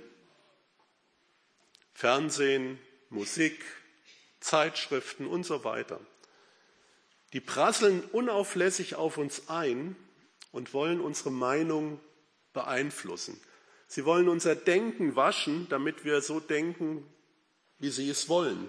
Speaker 1: Fernsehen, Musik, Zeitschriften und so weiter. Die prasseln unauflässig auf uns ein und wollen unsere Meinung beeinflussen. Sie wollen unser Denken waschen, damit wir so denken, wie sie es wollen.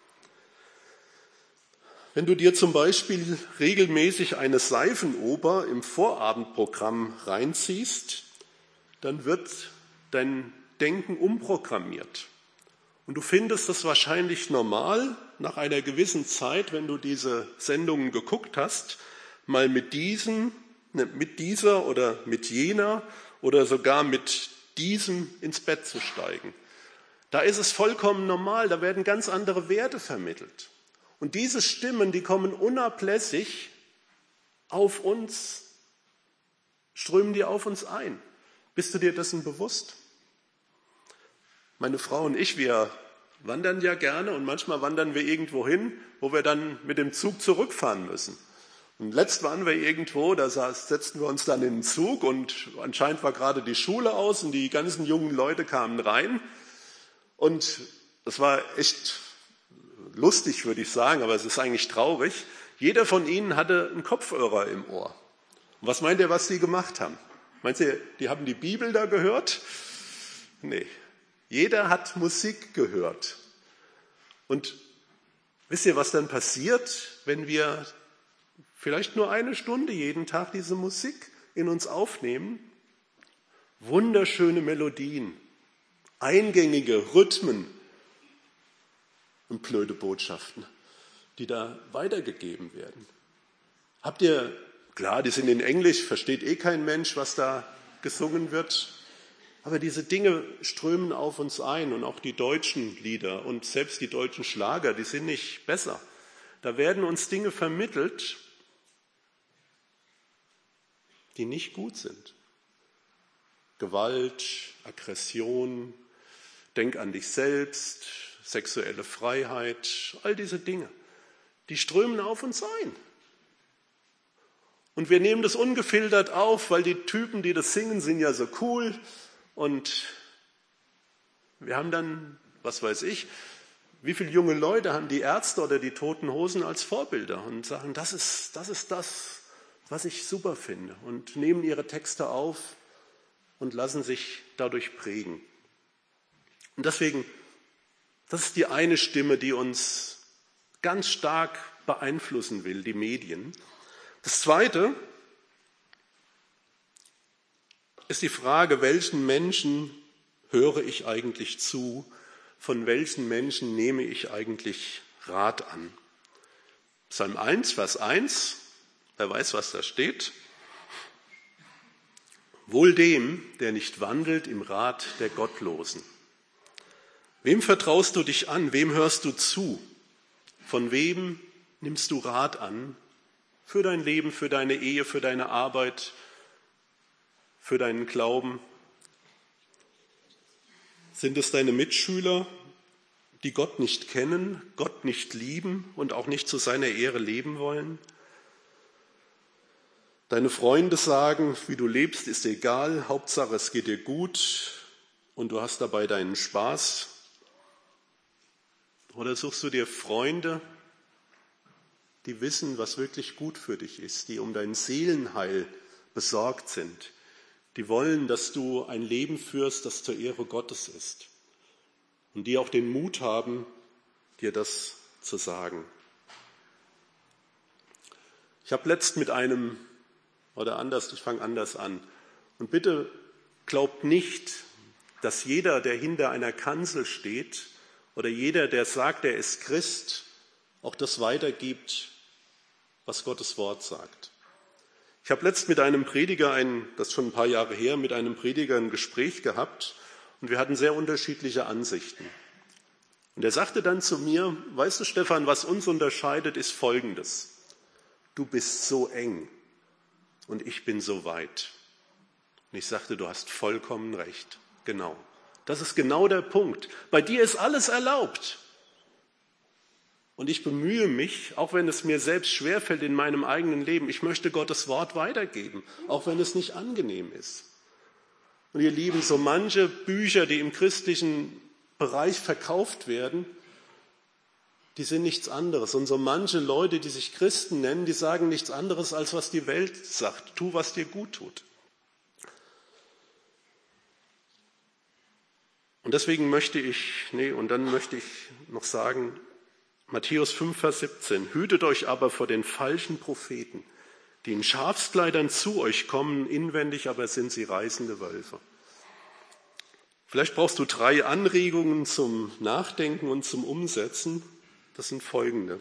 Speaker 1: Wenn du dir zum Beispiel regelmäßig eine Seifenoper im Vorabendprogramm reinziehst, dann wird dein Denken umprogrammiert. Und du findest es wahrscheinlich normal, nach einer gewissen Zeit, wenn du diese Sendungen geguckt hast, mal mit diesem, mit dieser oder mit jener oder sogar mit diesem ins Bett zu steigen. Da ist es vollkommen normal, da werden ganz andere Werte vermittelt. Und diese Stimmen, die kommen unablässig auf uns, strömen die auf uns ein. Bist du dir dessen bewusst? Meine Frau und ich, wir wandern ja gerne und manchmal wandern wir irgendwo hin, wo wir dann mit dem Zug zurückfahren müssen. Und letzt waren wir irgendwo, da setzten wir uns dann in den Zug und anscheinend war gerade die Schule aus und die ganzen jungen Leute kamen rein. Und das war echt lustig, würde ich sagen, aber es ist eigentlich traurig. Jeder von ihnen hatte einen Kopfhörer im Ohr. Und was meint ihr, was die gemacht haben? Meint ihr, die haben die Bibel da gehört? Nee. Jeder hat Musik gehört. Und wisst ihr, was dann passiert, wenn wir vielleicht nur eine Stunde jeden Tag diese Musik in uns aufnehmen? Wunderschöne Melodien, eingängige Rhythmen und blöde Botschaften, die da weitergegeben werden. Habt ihr, klar, die sind in Englisch, versteht eh kein Mensch, was da gesungen wird. Aber diese Dinge strömen auf uns ein und auch die deutschen Lieder und selbst die deutschen Schlager, die sind nicht besser. Da werden uns Dinge vermittelt, die nicht gut sind. Gewalt, Aggression, denk an dich selbst, sexuelle Freiheit, all diese Dinge, die strömen auf uns ein. Und wir nehmen das ungefiltert auf, weil die Typen, die das singen, sind ja so cool. Und wir haben dann, was weiß ich, wie viele junge Leute haben die Ärzte oder die Toten Hosen als Vorbilder und sagen, das ist, das ist das, was ich super finde, und nehmen ihre Texte auf und lassen sich dadurch prägen. Und deswegen, das ist die eine Stimme, die uns ganz stark beeinflussen will, die Medien. Das zweite ist die Frage, welchen Menschen höre ich eigentlich zu, von welchen Menschen nehme ich eigentlich Rat an. Psalm eins, Vers eins, wer weiß, was da steht. Wohl dem, der nicht wandelt im Rat der Gottlosen. Wem vertraust du dich an, wem hörst du zu? Von wem nimmst du Rat an für dein Leben, für deine Ehe, für deine Arbeit, für deinen Glauben? Sind es deine Mitschüler, die Gott nicht kennen, Gott nicht lieben und auch nicht zu seiner Ehre leben wollen? Deine Freunde sagen, wie du lebst, ist egal, Hauptsache es geht dir gut und du hast dabei deinen Spaß. Oder suchst du dir Freunde, die wissen, was wirklich gut für dich ist, die um dein Seelenheil besorgt sind, die wollen, dass du ein Leben führst, das zur Ehre Gottes ist und die auch den Mut haben, dir das zu sagen. Ich habe letzt mit einem, oder anders, ich fange anders an, und bitte glaubt nicht, dass jeder, der hinter einer Kanzel steht, oder jeder, der sagt, er ist Christ, auch das weitergibt, was Gottes Wort sagt. Ich habe letzt mit einem Prediger, ein, das ist schon ein paar Jahre her, mit einem Prediger ein Gespräch gehabt und wir hatten sehr unterschiedliche Ansichten. Und er sagte dann zu mir, weißt du Stefan, was uns unterscheidet, ist Folgendes. Du bist so eng und ich bin so weit. Und ich sagte, du hast vollkommen recht. Genau. Das ist genau der Punkt. Bei dir ist alles erlaubt. Und ich bemühe mich, auch wenn es mir selbst schwerfällt in meinem eigenen Leben, ich möchte Gottes Wort weitergeben, auch wenn es nicht angenehm ist. Und ihr Lieben, so manche Bücher, die im christlichen Bereich verkauft werden, die sind nichts anderes. Und so manche Leute, die sich Christen nennen, die sagen nichts anderes, als was die Welt sagt. Tu, was dir gut tut. Und deswegen möchte ich, nee, und dann möchte ich noch sagen, Matthäus fünf, Vers siebzehn, hütet euch aber vor den falschen Propheten, die in Schafskleidern zu euch kommen, inwendig aber sind sie reißende Wölfe. Vielleicht brauchst du drei Anregungen zum Nachdenken und zum Umsetzen. Das sind folgende.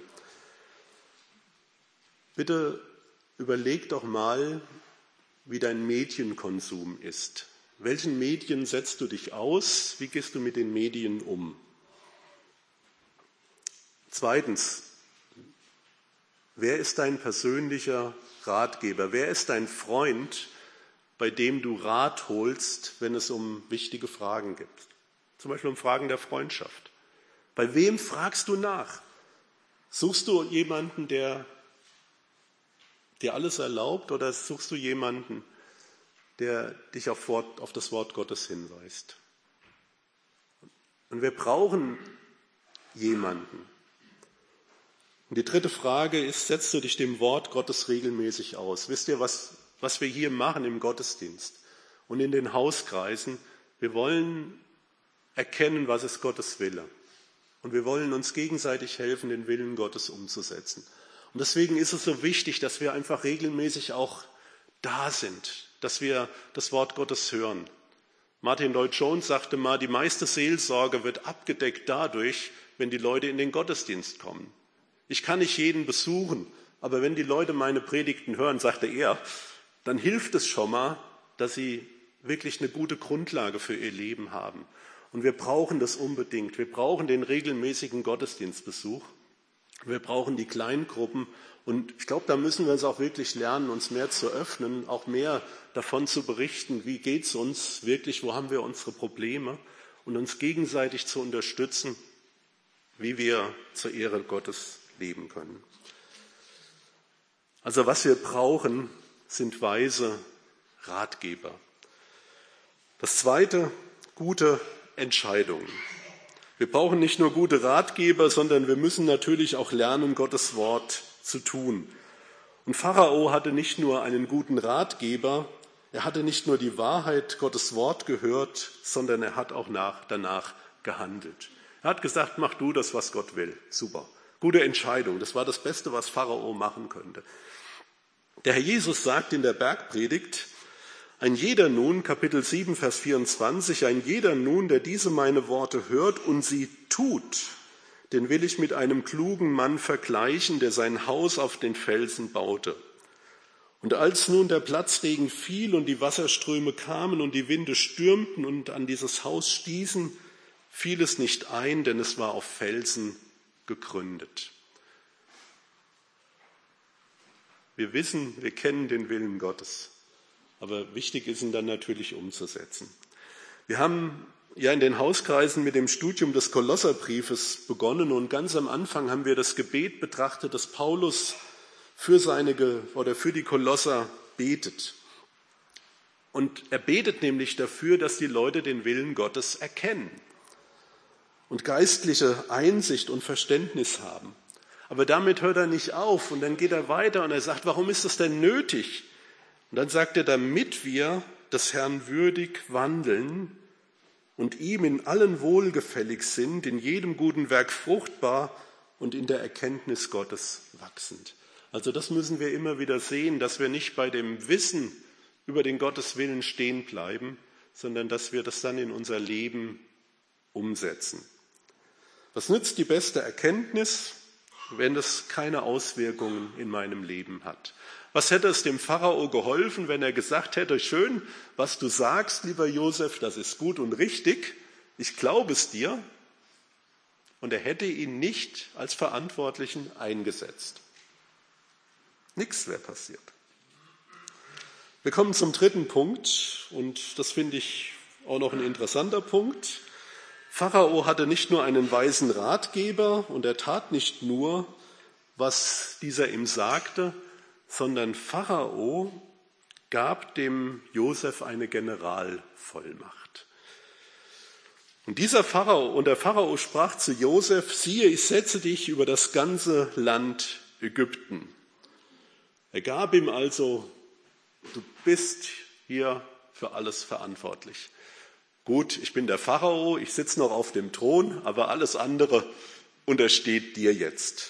Speaker 1: Bitte überleg doch mal, wie dein Medienkonsum ist. Welchen Medien setzt du dich aus? Wie gehst du mit den Medien um? Zweitens, wer ist dein persönlicher Ratgeber? Wer ist dein Freund, bei dem du Rat holst, wenn es um wichtige Fragen geht? Zum Beispiel um Fragen der Freundschaft. Bei wem fragst du nach? Suchst du jemanden, der dir alles erlaubt, oder suchst du jemanden, der dich auf, Wort, auf das Wort Gottes hinweist? Und wir brauchen jemanden. Und die dritte Frage ist, setzt du dich dem Wort Gottes regelmäßig aus? Wisst ihr, was, was wir hier machen im Gottesdienst und in den Hauskreisen? Wir wollen erkennen, was ist Gottes Wille. Und wir wollen uns gegenseitig helfen, den Willen Gottes umzusetzen. Und deswegen ist es so wichtig, dass wir einfach regelmäßig auch da sind, dass wir das Wort Gottes hören. Martin Lloyd-Jones sagte mal, die meiste Seelsorge wird abgedeckt dadurch, wenn die Leute in den Gottesdienst kommen. Ich kann nicht jeden besuchen, aber wenn die Leute meine Predigten hören, sagte er, dann hilft es schon mal, dass sie wirklich eine gute Grundlage für ihr Leben haben. Und wir brauchen das unbedingt. Wir brauchen den regelmäßigen Gottesdienstbesuch. Wir brauchen die Kleingruppen. Und ich glaube, da müssen wir es auch wirklich lernen, uns mehr zu öffnen, auch mehr davon zu berichten, wie geht es uns wirklich, wo haben wir unsere Probleme und uns gegenseitig zu unterstützen, wie wir zur Ehre Gottes leben können. Also was wir brauchen, sind weise Ratgeber. Das zweite, gute Entscheidungen. Wir brauchen nicht nur gute Ratgeber, sondern wir müssen natürlich auch lernen, Gottes Wort zu tun. Und Pharao hatte nicht nur einen guten Ratgeber, er hatte nicht nur die Wahrheit, Gottes Wort gehört, sondern er hat auch nach, danach gehandelt. Er hat gesagt, mach du das, was Gott will. Super. Gute Entscheidung. Das war das Beste, was Pharao machen könnte. Der Herr Jesus sagt in der Bergpredigt, ein jeder nun, Kapitel sieben, Vers vierundzwanzig, ein jeder nun, der diese meine Worte hört und sie tut, den will ich mit einem klugen Mann vergleichen, der sein Haus auf den Felsen baute. Und als nun der Platzregen fiel und die Wasserströme kamen und die Winde stürmten und an dieses Haus stießen, fiel es nicht ein, denn es war auf Felsen gegründet. Wir wissen, wir kennen den Willen Gottes. Aber wichtig ist ihn dann natürlich umzusetzen. Wir haben ja in den Hauskreisen mit dem Studium des Kolosserbriefes begonnen und ganz am Anfang haben wir das Gebet betrachtet, das Paulus für seine oder für die Kolosser betet. Und er betet nämlich dafür, dass die Leute den Willen Gottes erkennen und geistliche Einsicht und Verständnis haben. Aber damit hört er nicht auf und dann geht er weiter und er sagt, warum ist das denn nötig? Und dann sagt er, damit wir des Herrn würdig wandeln und ihm in allen wohlgefällig sind, in jedem guten Werk fruchtbar und in der Erkenntnis Gottes wachsend. Also das müssen wir immer wieder sehen, dass wir nicht bei dem Wissen über den Gotteswillen stehen bleiben, sondern dass wir das dann in unser Leben umsetzen. Was nützt die beste Erkenntnis, wenn es keine Auswirkungen in meinem Leben hat? Was hätte es dem Pharao geholfen, wenn er gesagt hätte, schön, was du sagst, lieber Josef, das ist gut und richtig, ich glaube es dir, und er hätte ihn nicht als Verantwortlichen eingesetzt. Nichts wäre passiert. Wir kommen zum dritten Punkt und das finde ich auch noch ein interessanter Punkt. Pharao hatte nicht nur einen weisen Ratgeber und er tat nicht nur, was dieser ihm sagte, sondern Pharao gab dem Josef eine Generalvollmacht. Und dieser Pharao, und der Pharao sprach zu Josef, siehe, ich setze dich über das ganze Land Ägypten. Er gab ihm also, du bist hier für alles verantwortlich. Gut, ich bin der Pharao, ich sitze noch auf dem Thron, aber alles andere untersteht dir jetzt.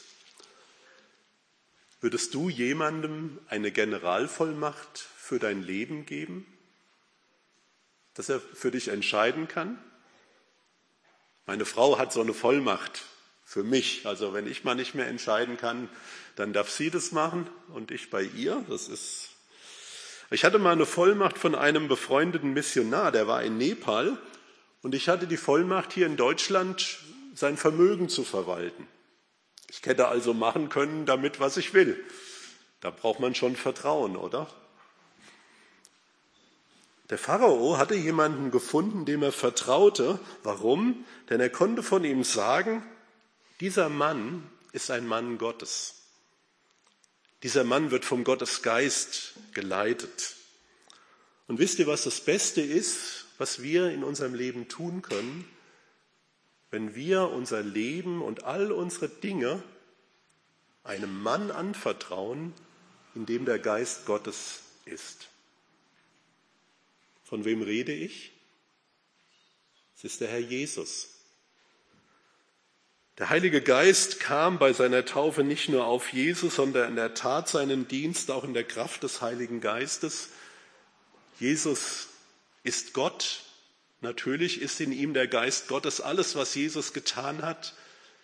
Speaker 1: Würdest du jemandem eine Generalvollmacht für dein Leben geben, dass er für dich entscheiden kann? Meine Frau hat so eine Vollmacht für mich. Also wenn ich mal nicht mehr entscheiden kann, dann darf sie das machen und ich bei ihr. Das ist. Ich hatte mal eine Vollmacht von einem befreundeten Missionar, der war in Nepal und ich hatte die Vollmacht hier in Deutschland, sein Vermögen zu verwalten. Ich hätte also machen können damit, was ich will. Da braucht man schon Vertrauen, oder? Der Pharao hatte jemanden gefunden, dem er vertraute. Warum? Denn er konnte von ihm sagen, dieser Mann ist ein Mann Gottes. Dieser Mann wird vom Gottesgeist geleitet. Und wisst ihr, was das Beste ist, was wir in unserem Leben tun können? Wenn wir unser Leben und all unsere Dinge einem Mann anvertrauen, in dem der Geist Gottes ist. Von wem rede ich? Es ist der Herr Jesus. Der Heilige Geist kam bei seiner Taufe nicht nur auf Jesus, sondern er tat seinen Dienst auch in der Kraft des Heiligen Geistes. Jesus ist Gott. Natürlich ist in ihm der Geist Gottes. Alles, was Jesus getan hat,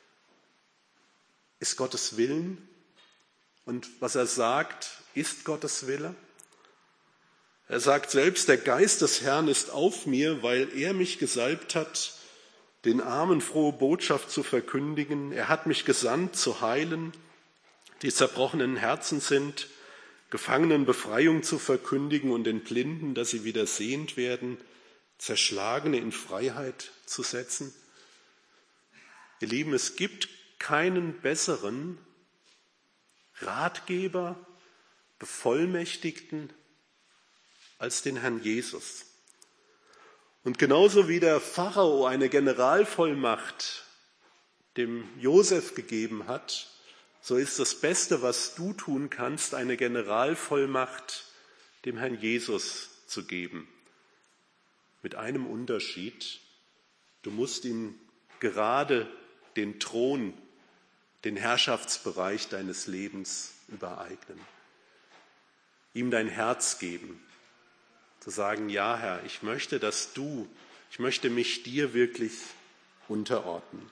Speaker 1: ist Gottes Willen. Und was er sagt, ist Gottes Wille. Er sagt selbst, der Geist des Herrn ist auf mir, weil er mich gesalbt hat, den Armen frohe Botschaft zu verkündigen. Er hat mich gesandt, zu heilen, die zerbrochenen Herzen sind, Gefangenen Befreiung zu verkündigen und den Blinden, dass sie wieder sehend werden, Zerschlagene in Freiheit zu setzen. Ihr Lieben, es gibt keinen besseren Ratgeber, Bevollmächtigten als den Herrn Jesus. Und genauso wie der Pharao eine Generalvollmacht dem Josef gegeben hat, so ist das Beste, was du tun kannst, eine Generalvollmacht dem Herrn Jesus zu geben. Mit einem Unterschied: Du musst ihm gerade den Thron, den Herrschaftsbereich deines Lebens übereignen. Ihm dein Herz geben. Zu sagen, ja Herr, ich möchte, dass du, ich möchte mich dir wirklich unterordnen.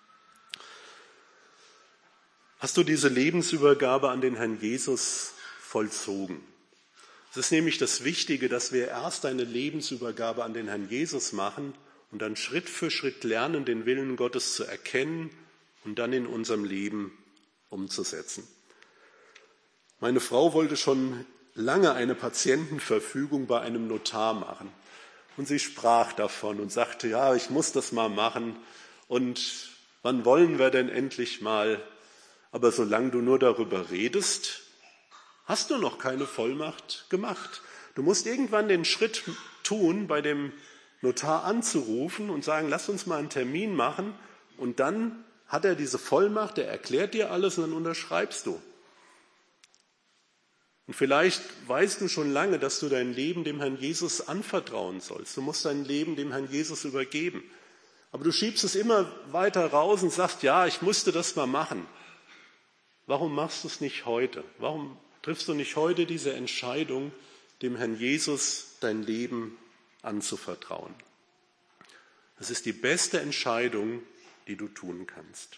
Speaker 1: Hast du diese Lebensübergabe an den Herrn Jesus vollzogen? Es ist nämlich das Wichtige, dass wir erst eine Lebensübergabe an den Herrn Jesus machen und dann Schritt für Schritt lernen, den Willen Gottes zu erkennen und dann in unserem Leben umzusetzen. Meine Frau wollte schon lange eine Patientenverfügung bei einem Notar machen. Und sie sprach davon und sagte, ja, ich muss das mal machen. Und wann wollen wir denn endlich mal? Aber solange du nur darüber redest, hast du noch keine Vollmacht gemacht. Du musst irgendwann den Schritt tun, bei dem Notar anzurufen und sagen, lass uns mal einen Termin machen. Und dann hat er diese Vollmacht, er erklärt dir alles und dann unterschreibst du. Und vielleicht weißt du schon lange, dass du dein Leben dem Herrn Jesus anvertrauen sollst. Du musst dein Leben dem Herrn Jesus übergeben. Aber du schiebst es immer weiter raus und sagst, ja, ich musste das mal machen. Warum machst du es nicht heute? Warum triffst du nicht heute diese Entscheidung, dem Herrn Jesus dein Leben anzuvertrauen? Das ist die beste Entscheidung, die du tun kannst.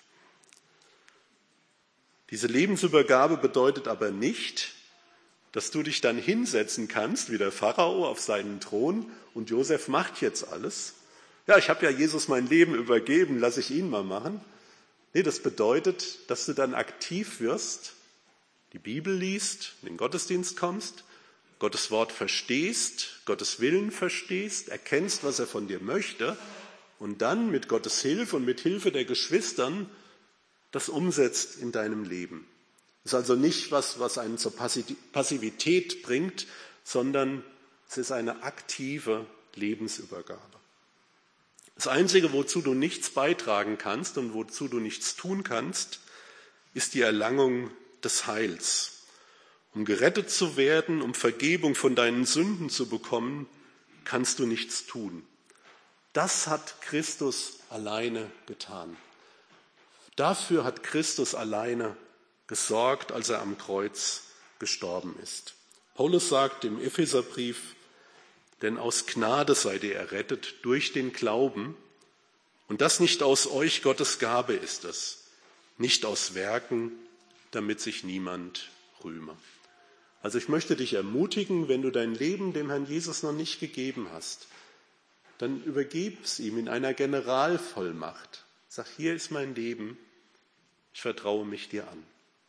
Speaker 1: Diese Lebensübergabe bedeutet aber nicht, dass du dich dann hinsetzen kannst, wie der Pharao auf seinen Thron, und Josef macht jetzt alles. Ja, ich habe ja Jesus mein Leben übergeben, lasse ich ihn mal machen. Nee, das bedeutet, dass du dann aktiv wirst, die Bibel liest, in den Gottesdienst kommst, Gottes Wort verstehst, Gottes Willen verstehst, erkennst, was er von dir möchte und dann mit Gottes Hilfe und mit Hilfe der Geschwistern das umsetzt in deinem Leben. Es ist also nicht was, was einen zur Passivität bringt, sondern es ist eine aktive Lebensübergabe. Das Einzige, wozu du nichts beitragen kannst und wozu du nichts tun kannst, ist die Erlangung des Heils. Um gerettet zu werden, um Vergebung von deinen Sünden zu bekommen, kannst du nichts tun. Das hat Christus alleine getan. Dafür hat Christus alleine gesorgt, als er am Kreuz gestorben ist. Paulus sagt im Epheserbrief, denn aus Gnade seid ihr errettet durch den Glauben, und das nicht aus euch, Gottes Gabe ist es, nicht aus Werken, damit sich niemand rühme. Also ich möchte dich ermutigen, wenn du dein Leben dem Herrn Jesus noch nicht gegeben hast, dann übergib es ihm in einer Generalvollmacht. Sag, hier ist mein Leben, ich vertraue mich dir an.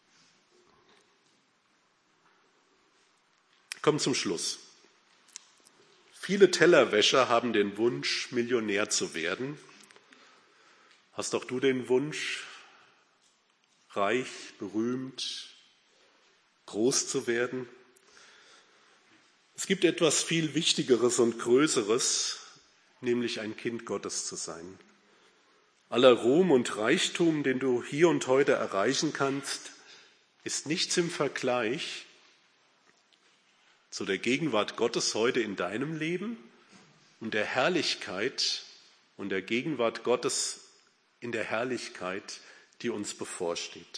Speaker 1: Komm zum Schluss. Viele Tellerwäscher haben den Wunsch, Millionär zu werden. Hast auch du den Wunsch, reich, berühmt, groß zu werden? Es gibt etwas viel Wichtigeres und Größeres, nämlich ein Kind Gottes zu sein. Aller Ruhm und Reichtum, den du hier und heute erreichen kannst, ist nichts im Vergleich zu der Gegenwart Gottes heute in deinem Leben und der Herrlichkeit und der Gegenwart Gottes in der Herrlichkeit, die uns bevorsteht.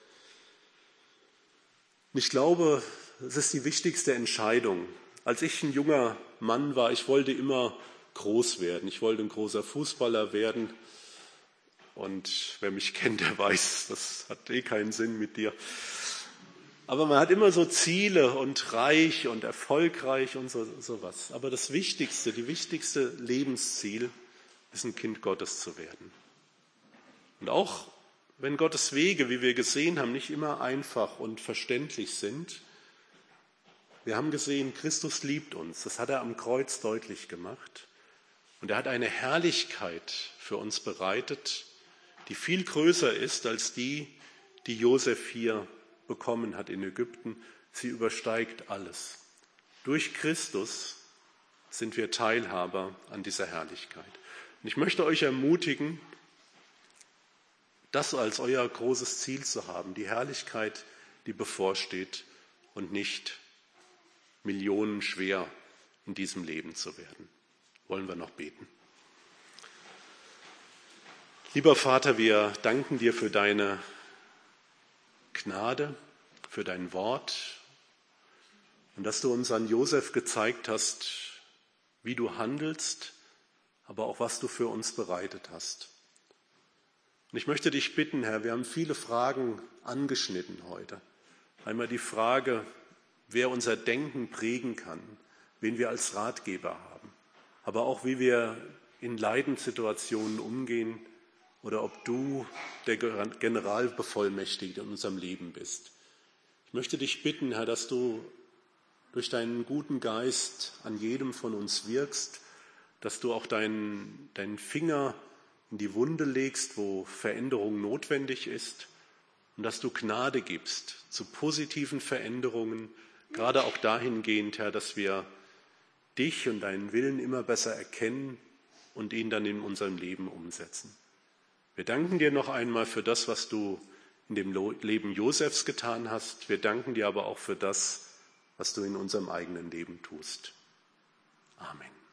Speaker 1: Und ich glaube, es ist die wichtigste Entscheidung. Als ich ein junger Mann war, ich wollte immer groß werden. Ich wollte ein großer Fußballer werden. Und wer mich kennt, der weiß, das hat eh keinen Sinn mit dir. Aber man hat immer so Ziele und reich und erfolgreich und so sowas. Aber das Wichtigste, die wichtigste Lebensziel ist, ein Kind Gottes zu werden. Und auch wenn Gottes Wege, wie wir gesehen haben, nicht immer einfach und verständlich sind, wir haben gesehen, Christus liebt uns. Das hat er am Kreuz deutlich gemacht. Und er hat eine Herrlichkeit für uns bereitet, die viel größer ist als die, die Josef hier bekommen hat in Ägypten. Sie übersteigt alles. Durch Christus sind wir Teilhaber an dieser Herrlichkeit. Und ich möchte euch ermutigen, das als euer großes Ziel zu haben, die Herrlichkeit, die bevorsteht und nicht millionenschwer in diesem Leben zu werden. Wollen wir noch beten? Lieber Vater, wir danken dir für deine Gnade, für dein Wort und dass du uns an Josef gezeigt hast, wie du handelst, aber auch was du für uns bereitet hast. Und ich möchte dich bitten, Herr, wir haben viele Fragen angeschnitten heute. Einmal die Frage, wer unser Denken prägen kann, wen wir als Ratgeber haben, aber auch wie wir in Leidenssituationen umgehen oder ob du der Generalbevollmächtigte in unserem Leben bist. Ich Ich möchte dich bitten, Herr, dass du durch deinen guten Geist an jedem von uns wirkst, dass du auch deinen, deinen Finger in die Wunde legst, wo Veränderung notwendig ist, und dass du Gnade gibst zu positiven Veränderungen, gerade auch dahingehend, Herr, dass wir dich und deinen Willen immer besser erkennen und ihn dann in unserem Leben umsetzen. Wir danken dir noch einmal für das, was du in dem Leben Josefs getan hast. Wir danken dir aber auch für das, was du in unserem eigenen Leben tust. Amen.